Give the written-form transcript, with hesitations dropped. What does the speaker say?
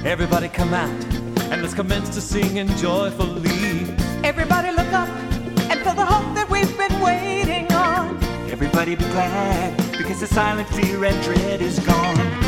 Everybody come out and let's commence to sing and joyfully. Everybody look up and feel the hope that we've been waiting on. Everybody be glad because the silent fear and dread is gone.